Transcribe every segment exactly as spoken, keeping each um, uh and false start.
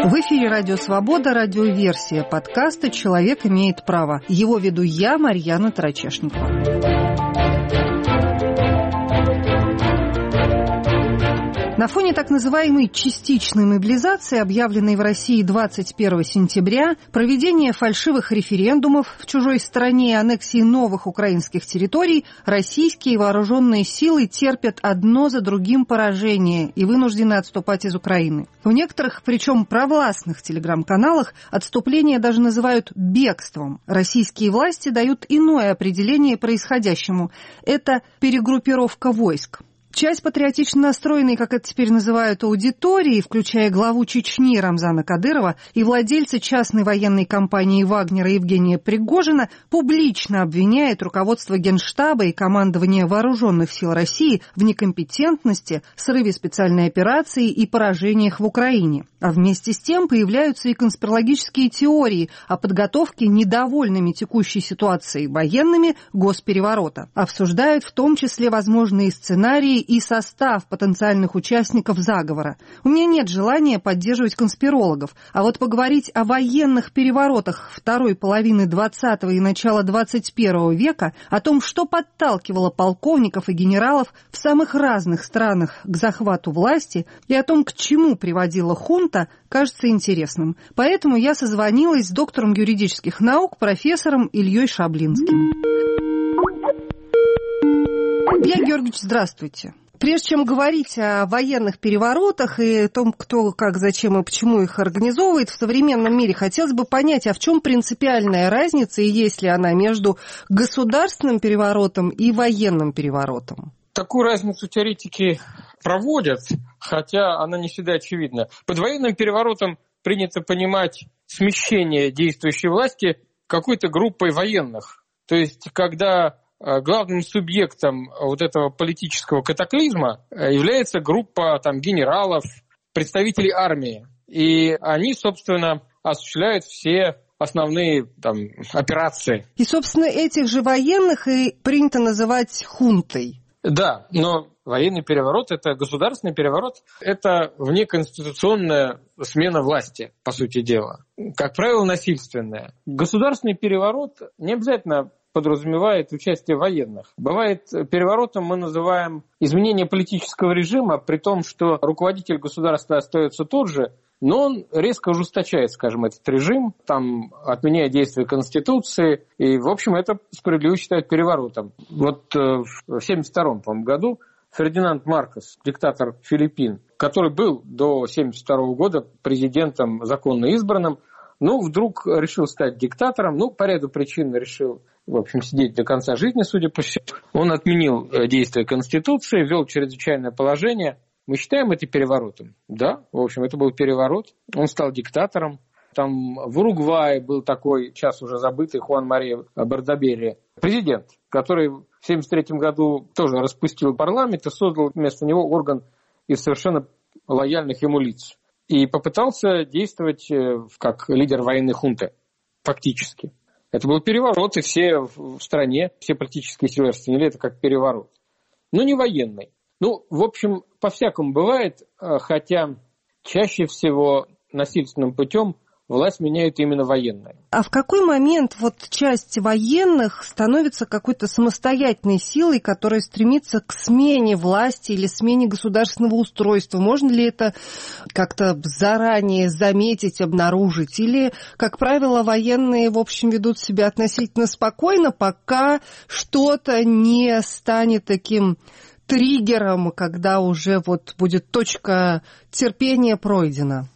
В эфире «Радио Свобода», радиоверсия подкаста «Человек имеет право». Его веду я, Марьяна Тарачешникова. На фоне так называемой частичной мобилизации, объявленной в России двадцать первого сентября, проведения фальшивых референдумов в чужой стране и аннексии новых украинских территорий, российские вооруженные силы терпят одно за другим поражение и вынуждены отступать из Украины. В некоторых, причем провластных телеграм-каналах, отступление даже называют бегством. Российские власти дают иное определение происходящему. Это перегруппировка войск. Часть патриотично настроенной, как это теперь называют, аудитории, включая главу Чечни Рамзана Кадырова и владельца частной военной компании «Вагнера» Евгения Пригожина, публично обвиняет руководство Генштаба и командование Вооруженных сил России в некомпетентности, срыве специальной операции и поражениях в Украине. А вместе с тем появляются и конспирологические теории о подготовке недовольными текущей ситуацией военными госпереворота. Обсуждают в том числе возможные сценарии и состав потенциальных участников заговора. У меня нет желания поддерживать конспирологов, а вот поговорить о военных переворотах второй половины двадцатого и начала двадцать первого века, о том, что подталкивало полковников и генералов в самых разных странах к захвату власти, и о том, к чему приводила хунта, кажется интересным. Поэтому я созвонилась с доктором юридических наук, профессором Ильей Шаблинским. Илья Георгиевич, здравствуйте. Прежде чем говорить о военных переворотах и о том, кто, как, зачем и почему их организовывает в современном мире, хотелось бы понять, а в чем принципиальная разница и есть ли она между государственным переворотом и военным переворотом? Такую разницу теоретики проводят, хотя она не всегда очевидна. Под военным переворотом принято понимать смещение действующей власти какой-то группой военных. То есть, когда главным субъектом вот этого политического катаклизма является группа там, генералов, представителей армии. И они, собственно, осуществляют все основные там, операции. И, собственно, этих же военных и принято называть хунтой. Да, но военный переворот – это государственный переворот, это внеконституционная смена власти, по сути дела. Как правило, насильственная. Государственный переворот не обязательно подразумевает участие военных. Бывает, переворотом мы называем изменение политического режима, при том, что руководитель государства остается тот же, но он резко ужесточает, скажем, этот режим, там, отменяя действия Конституции, и, в общем, это справедливо считают переворотом. Вот в семьдесят втором, по-моему, году Фердинанд Маркос, диктатор Филиппин, который был до семьдесят второго года президентом законно избранным, ну, вдруг решил стать диктатором, ну, по ряду причин решил, в общем, сидеть до конца жизни, судя по всему. Он отменил действия Конституции, ввел чрезвычайное положение. Мы считаем это переворотом? Да, в общем, это был переворот. Он стал диктатором. Там в Уругвае был такой, сейчас уже забытый, Хуан Мария Бардаберия, президент, который в семьдесят третьем году тоже распустил парламент и создал вместо него орган из совершенно лояльных ему лиц. И попытался действовать как лидер военной хунты, фактически. Это был переворот, и все в стране, все политические силы расценили это как переворот. Но не военный. Ну, в общем, по-всякому бывает, хотя чаще всего насильственным путем власть меняет именно военная. А в какой момент вот часть военных становится какой-то самостоятельной силой, которая стремится к смене власти или смене государственного устройства? Можно ли это как-то заранее заметить, обнаружить? Или, как правило, военные, в общем, ведут себя относительно спокойно, пока что-то не станет таким триггером, когда уже вот будет точка терпения пройдена?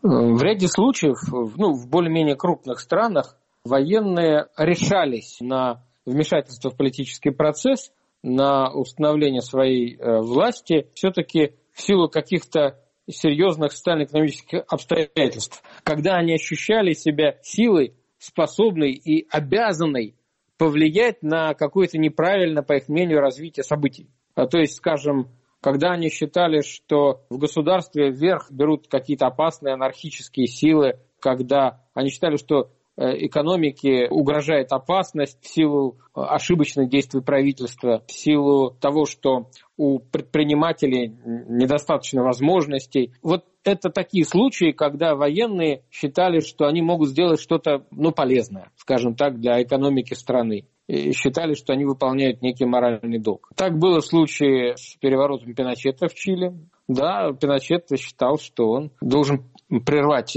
В ряде случаев, ну, в более-менее крупных странах, военные решались на вмешательство в политический процесс, на установление своей э, власти, все-таки в силу каких-то серьезных социально-экономических обстоятельств, когда они ощущали себя силой, способной и обязанной повлиять на какое-то неправильное, по их мнению, развитие событий. А, то есть, скажем, когда они считали, что в государстве вверх берут какие-то опасные анархические силы, когда они считали, что экономике угрожает опасность в силу ошибочных действий правительства, в силу того, что у предпринимателей недостаточно возможностей. Вот это такие случаи, когда военные считали, что они могут сделать что-то, ну, полезное, скажем так, для экономики страны. И считали, что они выполняют некий моральный долг. Так было в случае с переворотом Пиночета в Чили. Да, Пиночет считал, что он должен прервать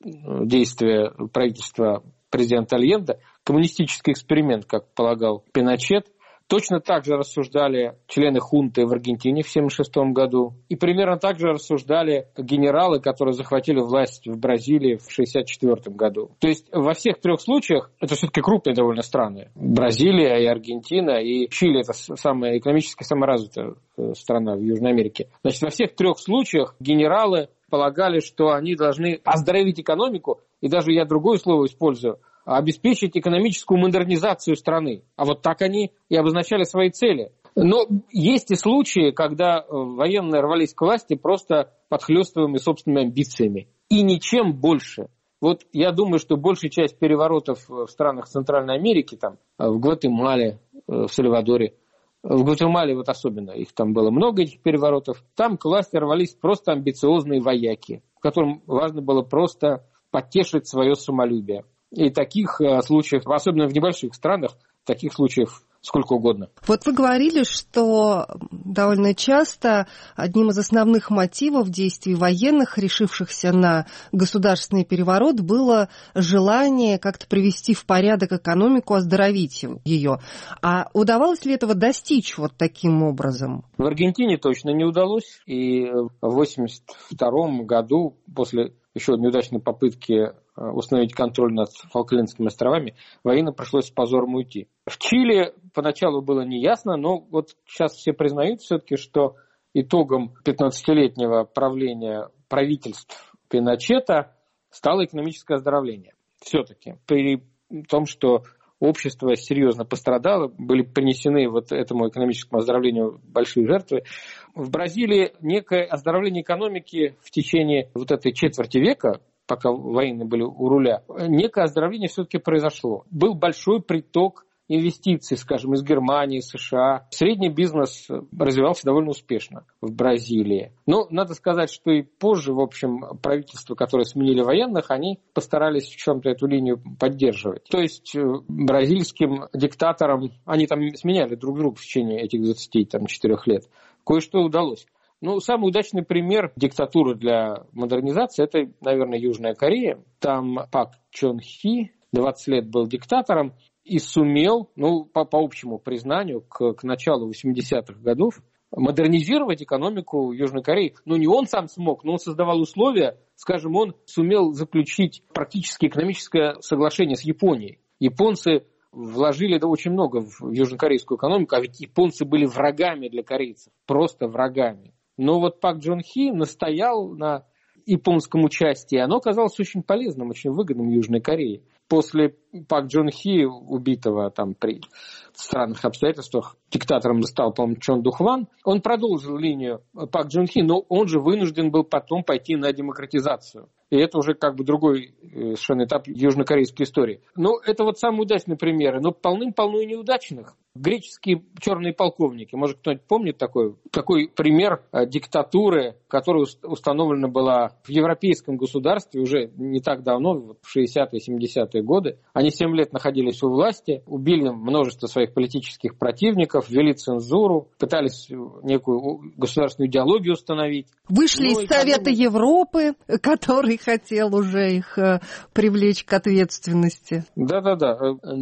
действия правительства президента Альенде, коммунистический эксперимент, как полагал Пиночет. Точно так же рассуждали члены хунты в Аргентине в тысяча девятьсот семьдесят шестом году. И примерно так же рассуждали генералы, которые захватили власть в Бразилии в шестьдесят четвёртом году. То есть во всех трех случаях, это все-таки крупные довольно страны, Бразилия и Аргентина, и Чили, это самая экономически самая развитая страна в Южной Америке. Значит, во всех трех случаях генералы полагали, что они должны оздоровить экономику, и даже я другое слово использую, обеспечить экономическую модернизацию страны. А вот так они и обозначали свои цели. Но есть и случаи, когда военные рвались к власти просто подхлёстываемые собственными амбициями. И ничем больше. Вот я думаю, что большая часть переворотов в странах Центральной Америки, там, в Гватемале, в Сальвадоре, в Гватемале вот особенно, их там было много, этих переворотов, там к власти рвались просто амбициозные вояки, которым важно было просто потешить свое самолюбие. И таких случаев, особенно в небольших странах, таких случаев сколько угодно. Вот вы говорили, что довольно часто одним из основных мотивов действий военных, решившихся на государственный переворот, было желание как-то привести в порядок экономику, оздоровить ее. А удавалось ли этого достичь вот таким образом? В Аргентине точно не удалось. И в восемьдесят втором году, после еще неудачной попытки установить контроль над Фолклендскими островами, военным пришлось с позором уйти. В Чили поначалу было неясно, но вот сейчас все признают все-таки, что итогом пятнадцатилетнего правления правительств Пиночета стало экономическое оздоровление. Все-таки при том, что общество серьезно пострадало, были принесены вот этому экономическому оздоровлению большие жертвы. В Бразилии некое оздоровление экономики в течение вот этой четверти века, пока военные были у руля, некое оздоровление все-таки произошло. Был большой приток инвестиций, скажем, из Германии, США. Средний бизнес развивался довольно успешно в Бразилии. Но надо сказать, что и позже, в общем, правительства, которые сменили военных, они постарались в чем-то эту линию поддерживать. То есть бразильским диктаторам, они там сменяли друг друга в течение этих двадцати четырёх лет, кое-что удалось. Ну, самый удачный пример диктатуры для модернизации – это, наверное, Южная Корея. Там Пак Чон Хи двадцать лет был диктатором и сумел, ну, по, по общему признанию, к, к началу восьмидесятых годов модернизировать экономику Южной Кореи. Ну, не он сам смог, но он создавал условия, скажем, он сумел заключить практически экономическое соглашение с Японией. Японцы вложили да, очень много в южнокорейскую экономику, а ведь японцы были врагами для корейцев, просто врагами. Но вот Пак Джон Хи настоял на японском участии, и оно оказалось очень полезным, очень выгодным Южной Корее. После Пак Джон Хи, убитого там при странных обстоятельствах, диктатором стал, по-моему, Чон Дух Ван, он продолжил линию Пак Джон Хи, но он же вынужден был потом пойти на демократизацию. И это уже как бы другой совершенно этап южнокорейской истории. Но это вот самые удачные примеры, но полным-полно и неудачных. Греческие черные полковники, может кто-нибудь помнит такой, такой пример диктатуры, которая установлена была в европейском государстве уже не так давно, в шестидесятые и семидесятые годы. Они семь лет находились у власти, убили множество своих политических противников, ввели цензуру, пытались некую государственную идеологию установить. Вышли из Совета потом... Европы, который хотел уже их привлечь к ответственности. Да-да-да,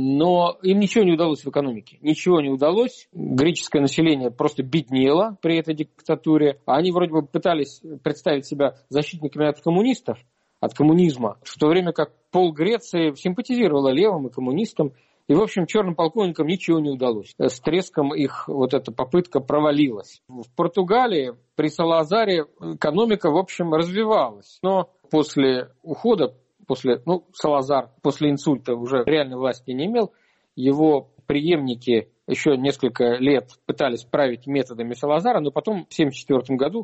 но им ничего не удалось в экономике. Ничего не удалось. Греческое население просто беднело при этой диктатуре. Они вроде бы пытались представить себя защитниками от коммунистов, от коммунизма, в то время как пол Греции симпатизировала левым и коммунистам. И, в общем, черным полковникам ничего не удалось. С треском их вот эта попытка провалилась. В Португалии при Салазаре экономика, в общем, развивалась. Но после ухода, после, ну, Салазар после инсульта уже реальной власти не имел, его преемники еще несколько лет пытались править методами Салазара, но потом в семьдесят четвёртом году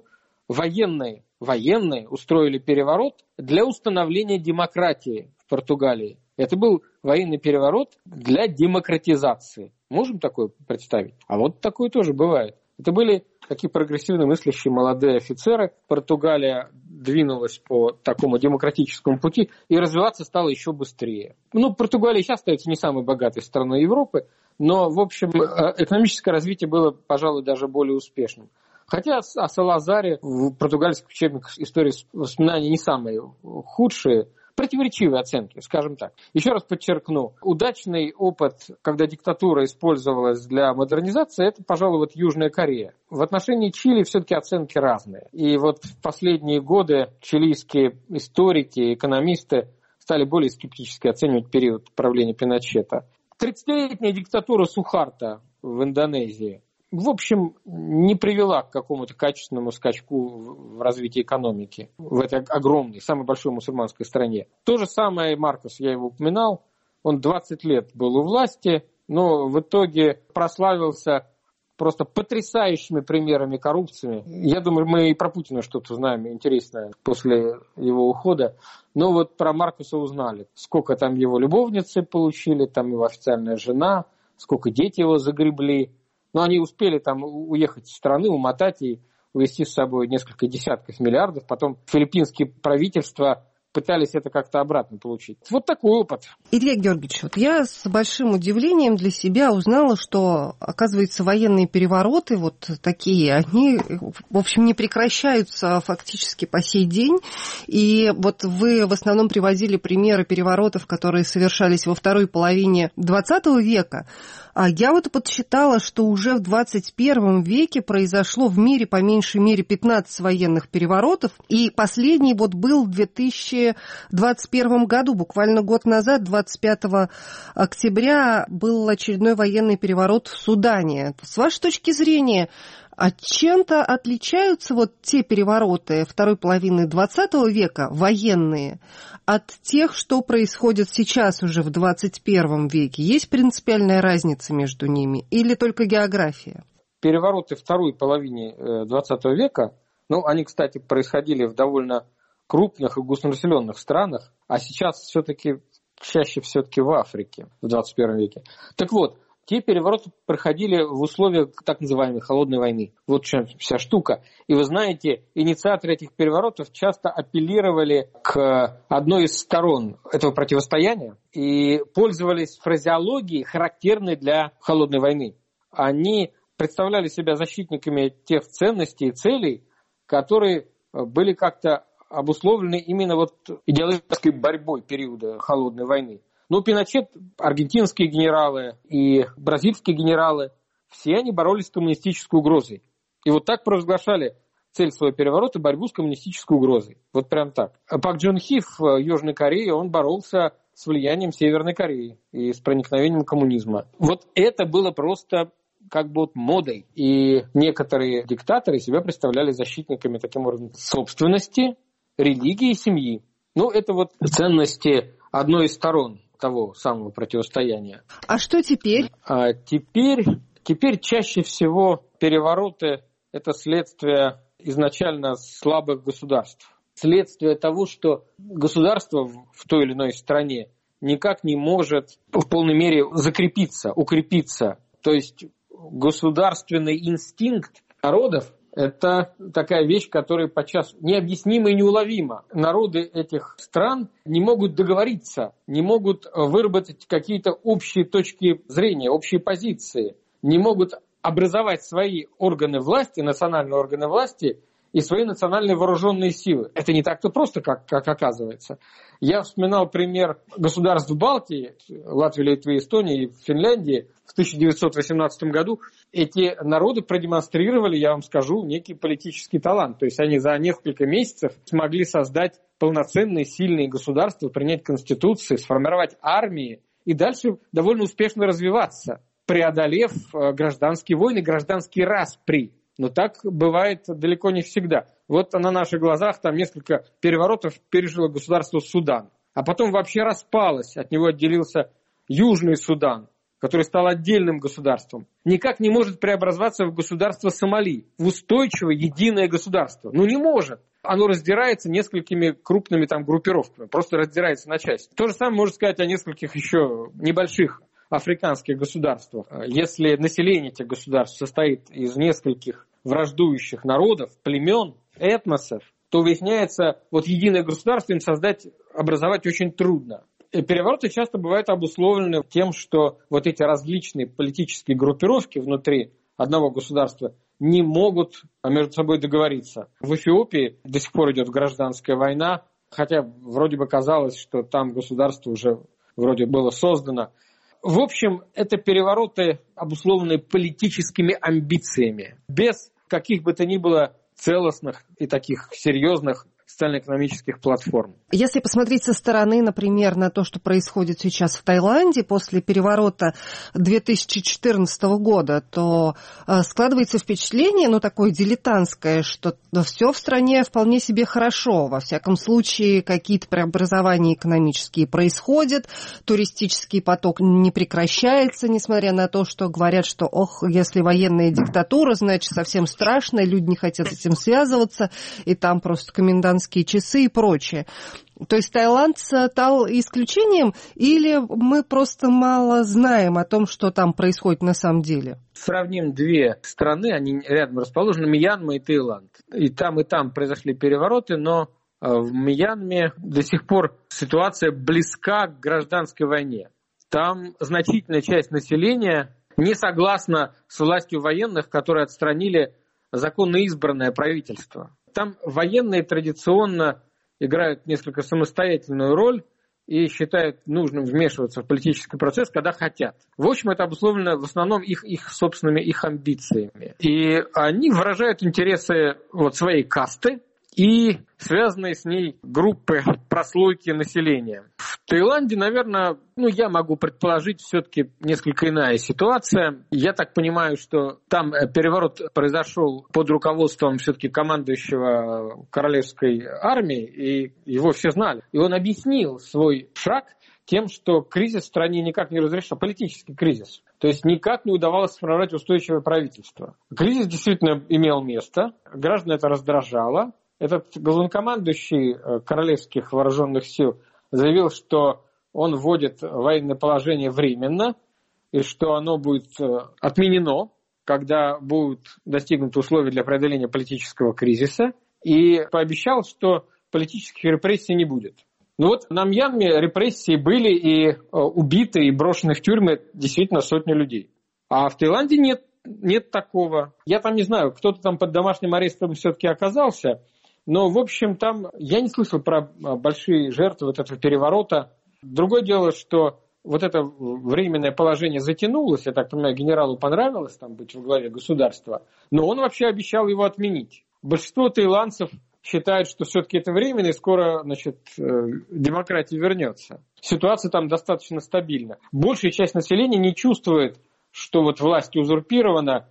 военные, военные устроили переворот для установления демократии в Португалии. Это был военный переворот для демократизации. Можем такое представить? А вот такое тоже бывает. Это были такие прогрессивно мыслящие молодые офицеры. Португалия двинулась по такому демократическому пути и развиваться стала еще быстрее. Ну, Португалия сейчас остается не самой богатой страной Европы, но, в общем, экономическое развитие было, пожалуй, даже более успешным. Хотя о Салазаре в португальских учебниках истории воспоминаний не самые худшие, противоречивые оценки, скажем так. Еще раз подчеркну, удачный опыт, когда диктатура использовалась для модернизации, это, пожалуй, вот Южная Корея. В отношении Чили все-таки оценки разные. И вот в последние годы чилийские историки, экономисты стали более скептически оценивать период правления Пиночета. тридцатилетняя диктатура Сухарто в Индонезии, в общем, не привела к какому-то качественному скачку в развитии экономики в этой огромной, самой большой мусульманской стране. То же самое Маркос, я его упоминал, он двадцать лет был у власти, но в итоге прославился просто потрясающими примерами коррупции. Я думаю, мы и про Путина что-то знаем интересное после его ухода. Но вот про Маркоса узнали, сколько там его любовницы получили, там его официальная жена, сколько дети его загребли. Но они успели там уехать из страны, умотать и увезти с собой несколько десятков миллиардов. Потом филиппинские правительства пытались это как-то обратно получить. Вот такой опыт. Илья Георгиевич, вот я с большим удивлением для себя узнала, что, оказывается, военные перевороты вот такие, они, в общем, не прекращаются фактически по сей день. И вот вы в основном приводили примеры переворотов, которые совершались во второй половине двадцатого века. А я вот подсчитала, что уже в двадцать первом веке произошло в мире по меньшей мере пятнадцать военных переворотов. И последний вот был в две тысячи двадцать первом году, буквально год назад, двадцать пятого октября, был очередной военный переворот в Судане. С вашей точки зрения, а чем-то отличаются вот те перевороты второй половины двадцатого века, военные, от тех, что происходит сейчас уже в двадцать первом веке? Есть принципиальная разница между ними или только география? Перевороты второй половины двадцатого века, ну, они, кстати, происходили в довольно крупных и густонаселенных странах, а сейчас все-таки чаще все-таки в Африке в двадцать первом веке. Так вот, те перевороты проходили в условиях так называемой холодной войны. Вот в чем вся штука. И вы знаете, инициаторы этих переворотов часто апеллировали к одной из сторон этого противостояния и пользовались фразеологией, характерной для холодной войны. Они представляли себя защитниками тех ценностей и целей, которые были как-то обусловлены именно вот идеологической борьбой периода холодной войны. Ну, Пиночет, аргентинские генералы и бразильские генералы, все они боролись с коммунистической угрозой. И вот так провозглашали цель своего переворота — борьбу с коммунистической угрозой. Вот прям так. Пак Джун Хи в Южной Корее, он боролся с влиянием Северной Кореи и с проникновением коммунизма. Вот это было просто как бы вот модой. И некоторые диктаторы себя представляли защитниками таким образом собственности, религии и семьи. Ну, это вот ценности одной из сторон того самого противостояния. А что теперь? А теперь, теперь чаще всего перевороты – это следствие изначально слабых государств. Следствие того, что государство в той или иной стране никак не может в полной мере закрепиться, укрепиться. То есть государственный инстинкт народов – это такая вещь, которая подчас необъяснима и неуловима. Народы этих стран не могут договориться, не могут выработать какие-то общие точки зрения, общие позиции, не могут образовать свои органы власти, национальные органы власти и свои национальные вооруженные силы. Это не так-то просто, как, как оказывается. Я вспоминал пример государств Балтии, Латвии, Литвы, Эстонии и Финляндии. В тысяча девятьсот восемнадцатом году эти народы продемонстрировали, я вам скажу, некий политический талант. То есть они за несколько месяцев смогли создать полноценные, сильные государства, принять конституции, сформировать армии и дальше довольно успешно развиваться, преодолев гражданские войны, гражданские распри. Но так бывает далеко не всегда. Вот на наших глазах там несколько переворотов пережило государство Судан. А потом вообще распалось, от него отделился Южный Судан, который стал отдельным государством. Никак не может преобразоваться в государство Сомали, в устойчивое единое государство. Ну не может. оно раздирается несколькими крупными там группировками, просто раздирается на части. То же самое можно сказать о нескольких еще небольших африканских государствах. Если население этих государств состоит из нескольких враждующих народов, племен, этносов, то выясняется, вот единое государство им создать, образовать очень трудно. И перевороты часто бывают обусловлены тем, что вот эти различные политические группировки внутри одного государства не могут между собой договориться. В Эфиопии до сих пор идет гражданская война, хотя вроде бы казалось, что там государство уже вроде было создано. В общем, это перевороты, обусловленные политическими амбициями, без каких бы то ни было целостных и таких серьезных социально-экономических платформ. Если посмотреть со стороны, например, на то, что происходит сейчас в Таиланде после переворота две тысячи четырнадцатого года, то складывается впечатление, ну, такое дилетантское, что все в стране вполне себе хорошо. Во всяком случае, какие-то преобразования экономические происходят, туристический поток не прекращается, несмотря на то, что говорят, что, ох, если военная диктатура, значит, совсем страшно, люди не хотят с этим связываться, и там просто комендантские часы и прочее. То есть Таиланд стал исключением, или мы просто мало знаем о том, что там происходит на самом деле? Сравним две страны, они рядом расположены, Мьянма и Таиланд. И там, и там произошли перевороты, но в Мьянме до сих пор ситуация близка к гражданской войне. Там значительная часть населения не согласна с властью военных, которые отстранили законно избранное правительство. Там военные традиционно играют несколько самостоятельную роль и считают нужным вмешиваться в политический процесс, когда хотят. В общем, это обусловлено в основном их, их собственными их амбициями. И они выражают интересы вот своей касты и связанные с ней группы, прослойки населения. В Таиланде, наверное, ну, я могу предположить, все-таки несколько иная ситуация. Я так понимаю, что там переворот произошел под руководством все-таки командующего королевской армии, и его все знали. И он объяснил свой шаг тем, что кризис в стране никак не разрешился, политический кризис. То есть никак не удавалось сформировать устойчивое правительство. Кризис действительно имел место, граждан это раздражало. Этот главнокомандующий королевских вооруженных сил заявил, что он вводит военное положение временно, и что оно будет отменено, когда будут достигнуты условия для преодоления политического кризиса, и пообещал, что политических репрессий не будет. Ну вот на Мьянме репрессии были, и убиты, и брошены в тюрьмы действительно сотни людей. А в Таиланде нет, нет такого. Я там не знаю, кто-то там под домашним арестом все-таки оказался, но, в общем, там я не слышал про большие жертвы вот этого переворота. Другое дело, что вот это временное положение затянулось, я так понимаю, генералу понравилось там быть во главе государства, но он вообще обещал его отменить. Большинство таиландцев считают, что все-таки это временно, и скоро, значит, демократия вернется. Ситуация там достаточно стабильна. Большая часть населения не чувствует, что вот власть узурпирована,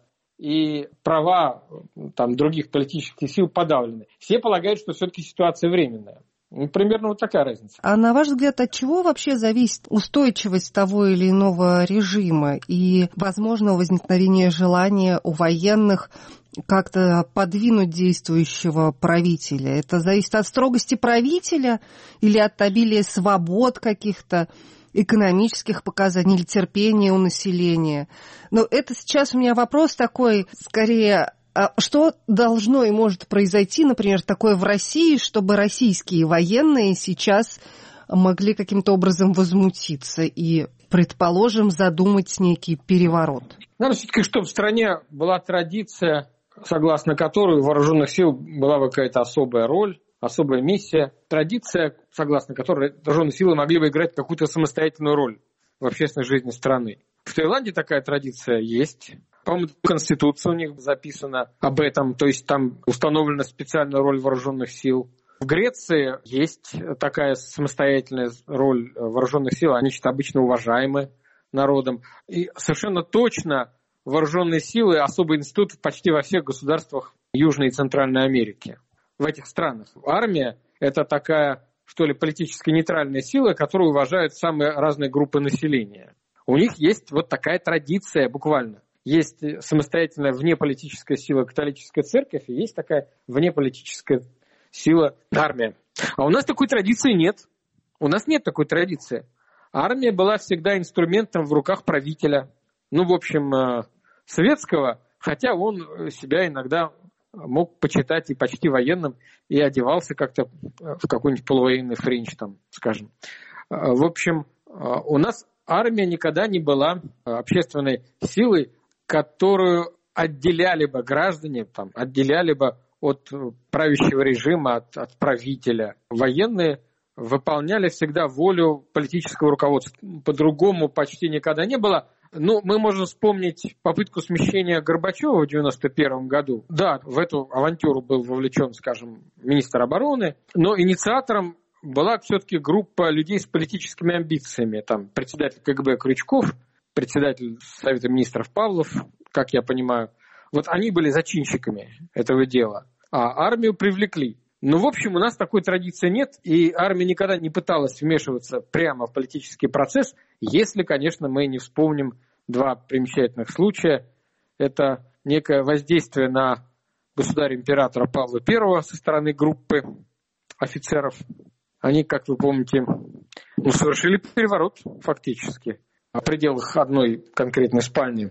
и права там, других политических сил подавлены. Все полагают, что все-таки ситуация временная. Ну, примерно вот такая разница. А на ваш взгляд, от чего вообще зависит устойчивость того или иного режима и, возможно, возникновение желания у военных как-то подвинуть действующего правителя? Это зависит от строгости правителя или от обилия свобод каких-то, экономических показаний или терпения у населения? Но это сейчас у меня вопрос такой, скорее, что должно и может произойти, например, такое в России, чтобы российские военные сейчас могли каким-то образом возмутиться и, предположим, задумать некий переворот? Надо все-таки, чтобы в стране была традиция, согласно которой у вооруженных сил была бы какая-то особая роль, особая миссия, традиция, согласно которой вооруженные силы могли бы играть какую-то самостоятельную роль в общественной жизни страны. В Таиланде такая традиция есть. По-моему, Конституция у них записана об этом, то есть там установлена специальная роль вооруженных сил. В Греции есть такая самостоятельная роль вооруженных сил, они обычно уважаемы народом. И совершенно точно вооруженные силы, особый институт почти во всех государствах Южной и Центральной Америки. В этих странах армия – это такая, что ли, политически нейтральная сила, которую уважают самые разные группы населения. У них есть вот такая традиция буквально. Есть самостоятельная внеполитическая сила католическая церковь, и есть такая внеполитическая сила армия. А у нас такой традиции нет. У нас нет такой традиции. Армия была всегда инструментом в руках правителя. Ну, в общем, советского, хотя он себя иногда мог почитать и почти военным, и одевался как-то в какой-нибудь полувоенный френч, там, скажем. В общем, у нас армия никогда не была общественной силой, которую отделяли бы граждане, там, отделяли бы от правящего режима, от, от правителя. Военные выполняли всегда волю политического руководства. По-другому почти никогда не было. Ну, мы можем вспомнить попытку смещения Горбачева в девяносто первом году. Да, в эту авантюру был вовлечен, скажем, министр обороны, но инициатором была все-таки группа людей с политическими амбициями. Там председатель КГБ Крючков, председатель Совета министров Павлов, как я понимаю. Вот они были зачинщиками этого дела. А армию привлекли. Ну, в общем, у нас такой традиции нет, и армия никогда не пыталась вмешиваться прямо в политический процесс, если, конечно, мы не вспомним два примечательных случая. Это некое воздействие на государя-императора Павла Первого со стороны группы офицеров. Они, как вы помните, ну, совершили переворот фактически в пределах одной конкретной спальни.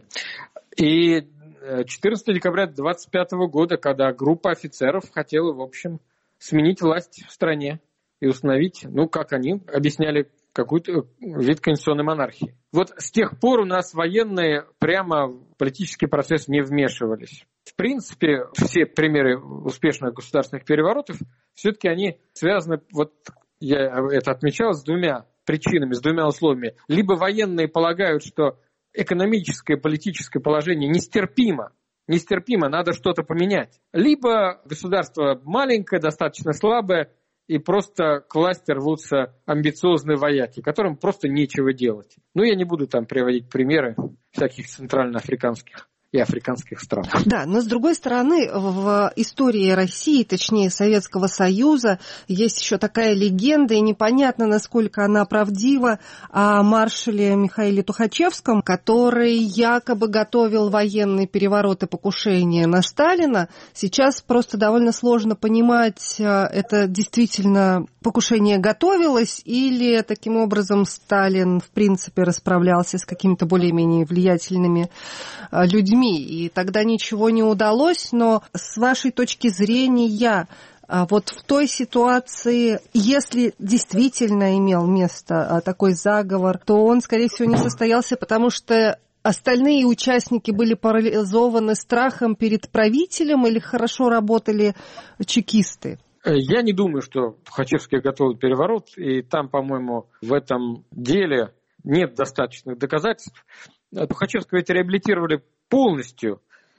И четырнадцатого декабря двадцать пятого года, когда группа офицеров хотела, в общем, сменить власть в стране и установить, ну, как они объясняли, какой-то вид конституционной монархии. Вот с тех пор у нас военные прямо в политический процесс не вмешивались. В принципе, все примеры успешных государственных переворотов, все-таки они связаны, вот я это отмечал, с двумя причинами, с двумя условиями. Либо военные полагают, что экономическое, политическое положение нестерпимо, нестерпимо, надо что-то поменять. Либо государство маленькое, достаточно слабое, и просто к власти рвутся амбициозные вояки, которым просто нечего делать. Ну, я не буду там приводить примеры всяких центральноафриканских и африканских стран. Да, но с другой стороны, в истории России, точнее Советского Союза, есть еще такая легенда, и непонятно, насколько она правдива, о маршале Михаиле Тухачевском, который якобы готовил военный переворот и покушение на Сталина. Сейчас просто довольно сложно понимать, это действительно покушение готовилось, или таким образом Сталин, в принципе, расправлялся с какими-то более-менее влиятельными людьми. И тогда ничего не удалось, но с вашей точки зрения, вот в той ситуации, если действительно имел место такой заговор, то он, скорее всего, не состоялся, потому что остальные участники были парализованы страхом перед правителем или хорошо работали чекисты? Я не думаю, что Тухачевский готовил переворот, и там, по-моему, в этом деле нет достаточных доказательств. Тухачевского ведь реабилитировали полностью,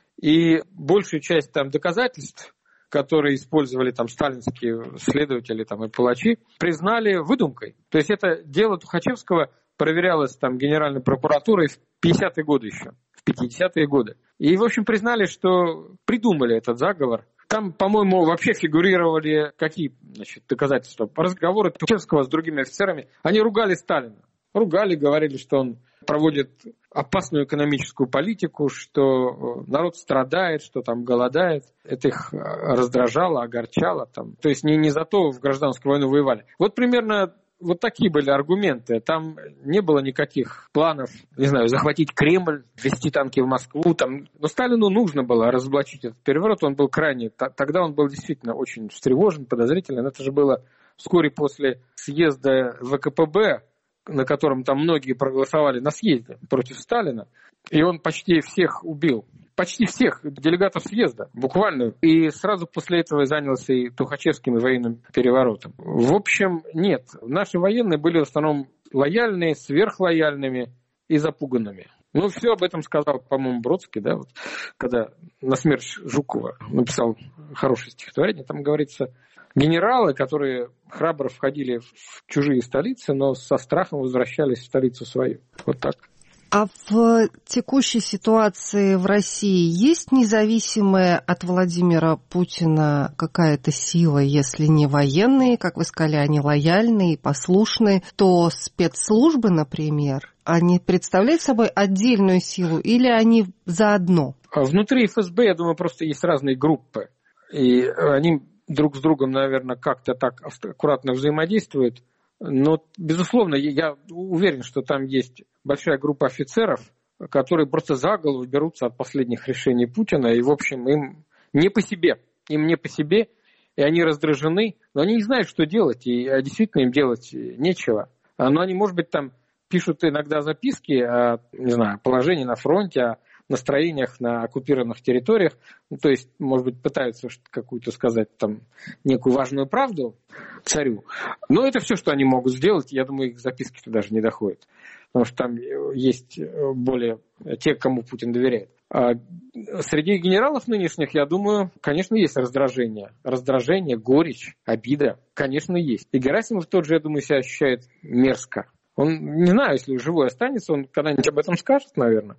и большую часть там доказательств, которые использовали там сталинские следователи там, и палачи, признали выдумкой. То есть это дело Тухачевского проверялось там Генеральной прокуратурой в пятидесятые годы еще, в пятидесятые годы. И, в общем, признали, что придумали этот заговор. Там, по-моему, вообще фигурировали какие, значит, доказательства? Разговоры Тухачевского с другими офицерами. Они ругали Сталина. Ругали, говорили, что он проводит опасную экономическую политику, что народ страдает, что там голодает. Это их раздражало, огорчало. Там. То есть не, не за то в гражданскую войну воевали. Вот примерно вот такие были аргументы. Там не было никаких планов, не знаю, захватить Кремль, ввести танки в Москву. Там. Но Сталину нужно было разоблачить этот переворот. Он был крайне... Тогда он был действительно очень встревожен, подозрителен. Это же было вскоре после съезда ВКПБ, на котором там многие проголосовали на съезде против Сталина, и он почти всех убил. Почти всех делегатов съезда, буквально. И сразу после этого занялся и Тухачевским, и военным переворотом. В общем, нет. Наши военные были в основном лояльные, сверхлояльными и запуганными. Ну, все об этом сказал, по-моему, Бродский, да, вот, когда на смерть Жукова написал хорошее стихотворение. Там говорится... Генералы, которые храбро входили в чужие столицы, но со страхом возвращались в столицу свою. Вот так. А в текущей ситуации в России есть независимая от Владимира Путина какая-то сила, если не военные, как вы сказали, они лояльные и послушные, то спецслужбы, например, они представляют собой отдельную силу или они заодно? Внутри эф эс бэ, я думаю, просто есть разные группы. И они друг с другом, наверное, как-то так аккуратно взаимодействуют. Но, безусловно, я уверен, что там есть большая группа офицеров, которые просто за голову берутся от последних решений Путина. И, в общем, им не по себе. Им не по себе, и они раздражены. Но они не знают, что делать. И действительно им делать нечего. Но они, может быть, там пишут иногда записки о, не знаю, положении на фронте, о настроениях на оккупированных территориях. Ну, то есть, может быть, пытаются какую-то сказать там некую важную правду царю. Но это все, что они могут сделать. Я думаю, их записки-то даже не доходят. Потому что там есть более те, кому Путин доверяет. А среди генералов нынешних, я думаю, конечно, есть раздражение. Раздражение, горечь, обида. Конечно, есть. И Герасимов тот же, я думаю, себя ощущает мерзко. Он, не знаю, если живой останется, он когда-нибудь об этом скажет, наверное.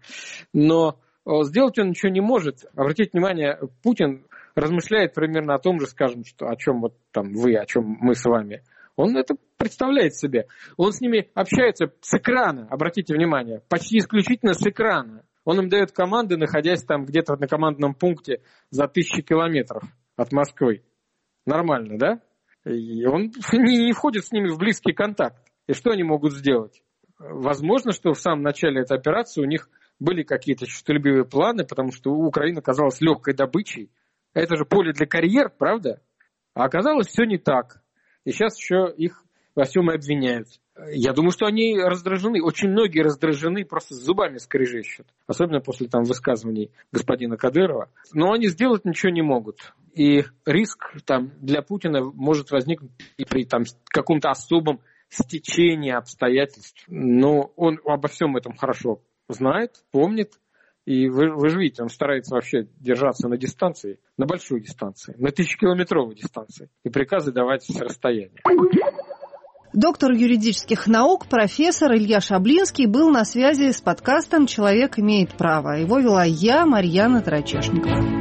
Но сделать он ничего не может. Обратите внимание, Путин размышляет примерно о том же, скажем, что, о чем вот там вы, о чем мы с вами. Он это представляет себе. Он с ними общается с экрана, обратите внимание, почти исключительно с экрана. Он им дает команды, находясь там где-то на командном пункте за тысячи километров от Москвы. Нормально, да? И он не, не входит с ними в близкий контакт. И что они могут сделать? Возможно, что в самом начале этой операции у них были какие-то честолюбивые планы, потому что Украина оказалась легкой добычей. Это же поле для карьер, правда? А оказалось все не так. И сейчас еще их во всем и обвиняют. Я думаю, что они раздражены. Очень многие раздражены, просто с зубами скрежещут. Особенно после там высказываний господина Кадырова. Но они сделать ничего не могут. И риск там для Путина может возникнуть и при там каком-то особом стечении обстоятельств. Но он обо всем этом хорошо знает, помнит. И вы, вы же видите, он старается вообще держаться на дистанции, на большой дистанции, на тысячекилометровой дистанции. И приказы давать с расстояния. Доктор юридических наук, профессор Илья Шаблинский был на связи с подкастом «Человек имеет право». Его вела я, Марьяна Тарачешникова.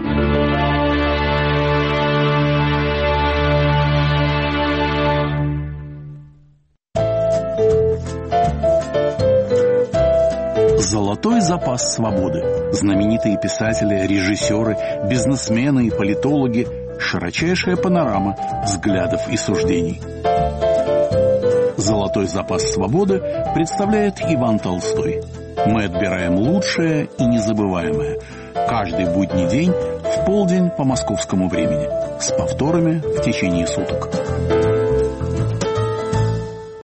Золотой запас свободы. Знаменитые писатели, режиссеры, бизнесмены и политологи. Широчайшая панорама взглядов и суждений. Золотой запас свободы представляет Иван Толстой. Мы отбираем лучшее и незабываемое. Каждый будний день в полдень по московскому времени. С повторами в течение суток.